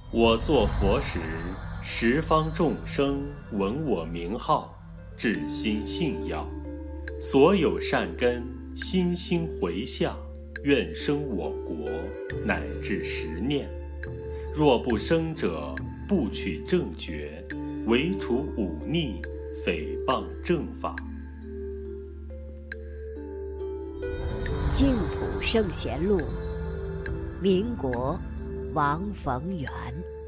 我作佛时，十方众生闻我名号，至心信要，所有善根心心回向，愿生我国，乃至10念。若不生者，不取正觉，唯除忤逆，诽谤正法。 净土圣贤录，民国王逢源。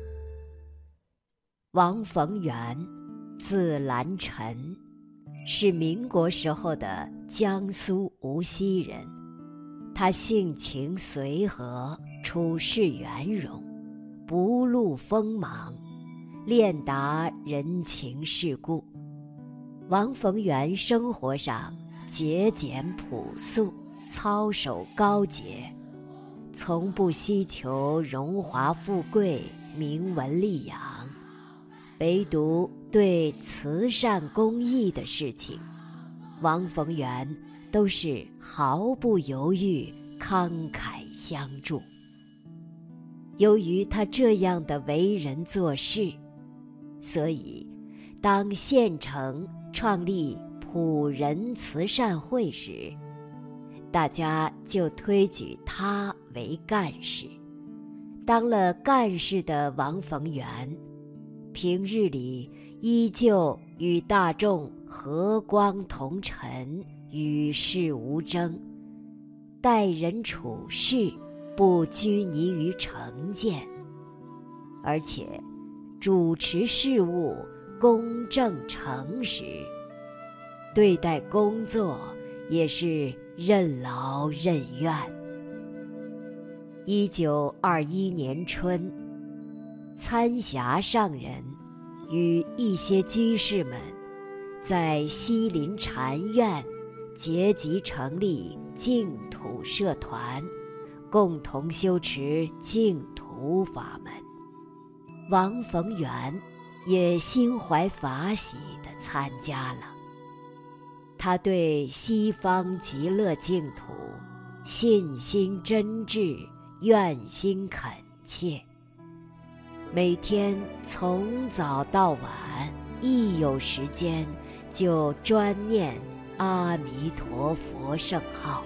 王逢源，字兰臣，是民国时候的江苏无锡人。他性情随和，处事圆融，不露锋芒，练达人情世故。王逢源生活上节俭朴素，操守高洁，从不希求荣华富贵、名闻利养，唯独对慈善公益的事情，王逢源都是毫不犹豫，慷慨相助。由于他这样的为人做事，所以当县城创立普仁慈善会时，大家就推举他为干事。当了干事的王逢源，平日里依旧与大众和光同尘，与世无争，待人处事不拘泥于成见，而且主持事务公正诚实，对待工作也是任劳任怨。1921年春，参辖上人与一些居士们在西林禅院结集成立净土社团，共同修持净土法门。王逢源也心怀法喜地参加了。他对西方极乐净土信心真挚，愿心恳切，每天从早到晚，一有时间就专念阿弥陀佛圣号。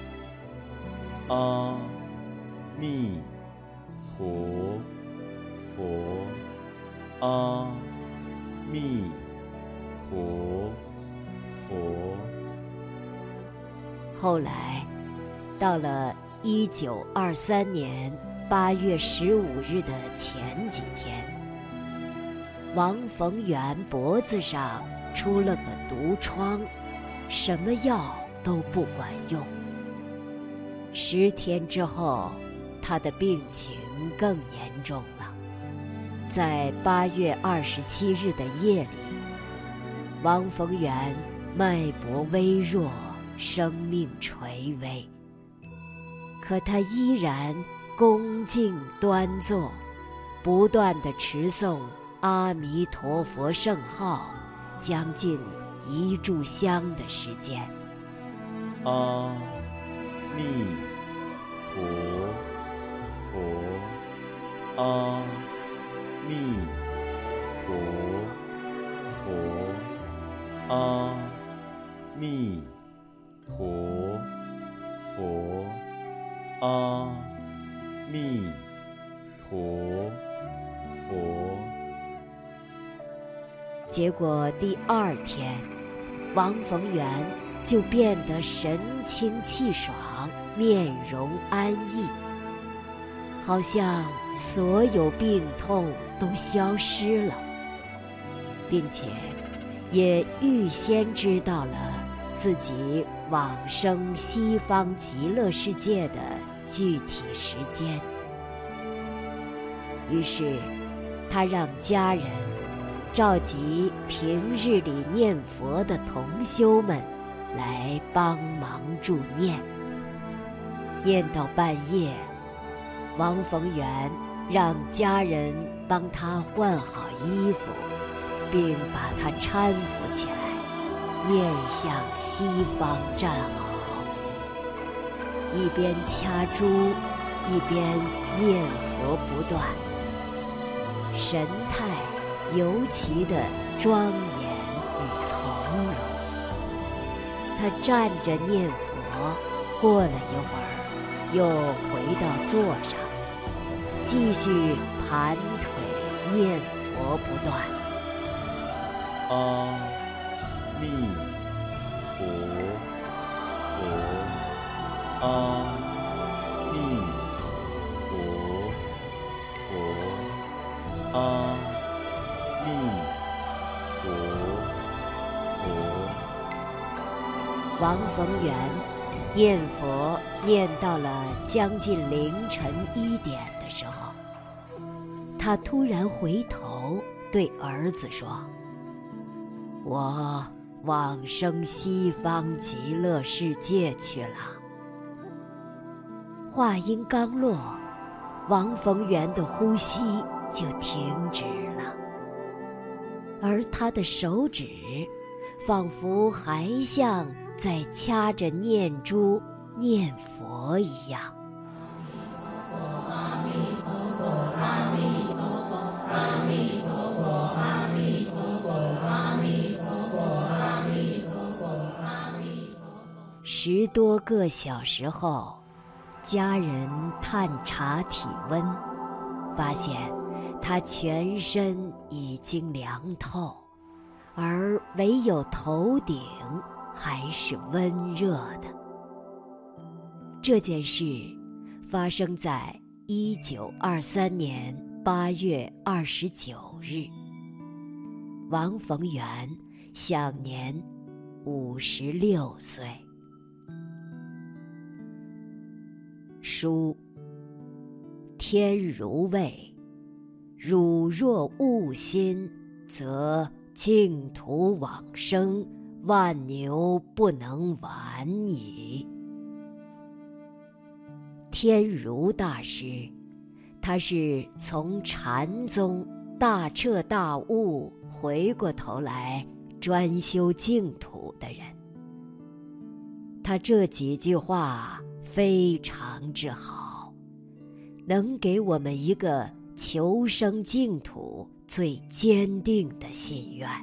阿弥陀佛，阿弥陀佛。 后来到了1923年8月15日的前几天，王逢源脖子上出了个毒疮，什么药都不管用。10天之后，他的病情更严重了。在8月27日的夜里，王逢源脉搏微弱，生命垂危，可他依然恭敬端坐，不断地持诵阿弥陀佛圣号，将近1炷香的时间。 阿弥陀佛，阿弥陀佛，阿弥陀佛，阿弥陀佛。 结果第2天，王逢源就变得神清气爽，面容安逸，好像所有病痛都消失了，并且也预先知道了自己往生西方极乐世界的具体时间。于是他让家人召集平日里念佛的同修们来帮忙助念。念到半夜，王逢源让家人帮他换好衣服，并把他搀扶起来，面向西方站好，一边掐珠，一边念佛不断。 神态尤其的庄严与从容。他站着念佛，过了一会儿，又回到座上，继续盘腿念佛不断。 阿弥陀佛，阿弥陀佛，阿弥陀佛。 王逢源念佛念到了将近凌晨1点的时候，他突然回头对儿子说：“我往生西方极乐世界去了。”话音刚落，王逢源的呼吸就停止了，而他的手指仿佛还像在掐着念珠念佛一样。阿弥陀佛，阿弥陀佛，阿弥陀佛，阿弥陀佛，阿弥陀佛，阿弥陀佛，阿弥陀佛。10多个小时后，家人探查体温，发现他全身已经凉透，而唯有头顶还是温热的。这件事发生在1923年8月29日，王逢源享年56岁。书：天如蔚，汝若悟心，则净土往生，万牛不能完矣。天如大师，他是从禅宗大彻大悟回过头来专修净土的人。他这几句话非常之好，能给我们一个求生净土最坚定的心愿。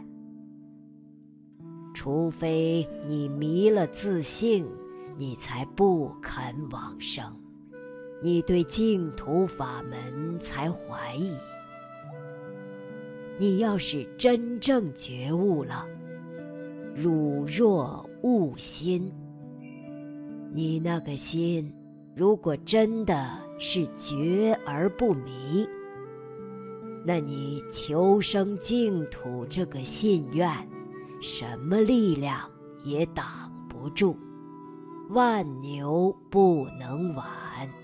除非你迷了自性，你才不肯往生，你对净土法门才怀疑。你要是真正觉悟了，汝若悟心，你那个心如果真的是觉而不迷，那你求生净土这个信愿，什么力量也挡不住，万牛不能挽。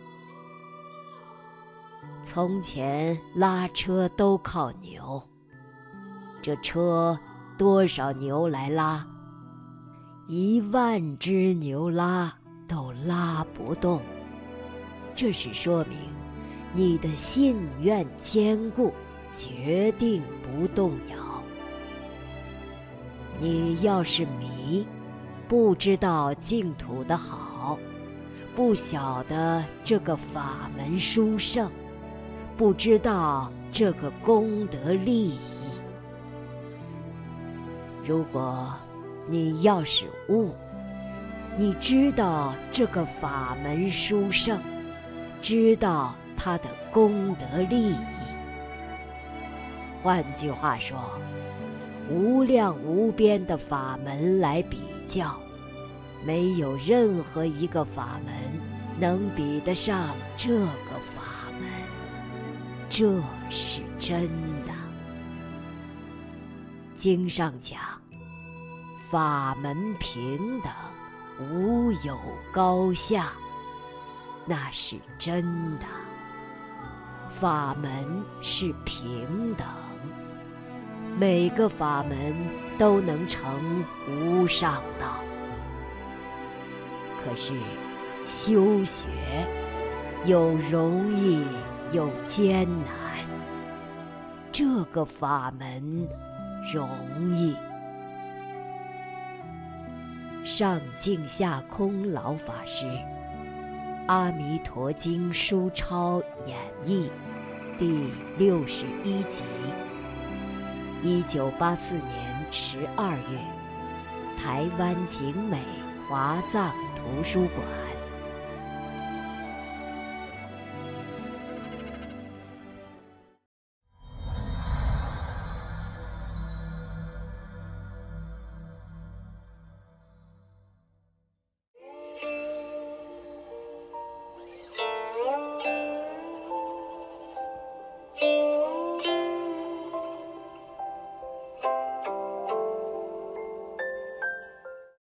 从前拉车都靠牛，这车多少牛来拉？10000只牛拉都拉不动。这是说明你的信愿坚固，决定不动摇。你要是迷，不知道净土的好，不晓得这个法门殊胜，不知道这个功德利益。如果你要是悟，你知道这个法门殊胜，知道它的功德利益。换句话说，无量无边的法门来比较，没有任何一个法门能比得上这个法门，这是真的。经上讲，法门平等，无有高下，那是真的。法门是平等，每个法门都能成无上道。可是修学有容易有艰难，这个法门容易。上净下空老法师《阿弥陀经》书抄演义第61集。1984年12月，台湾景美华藏图书馆。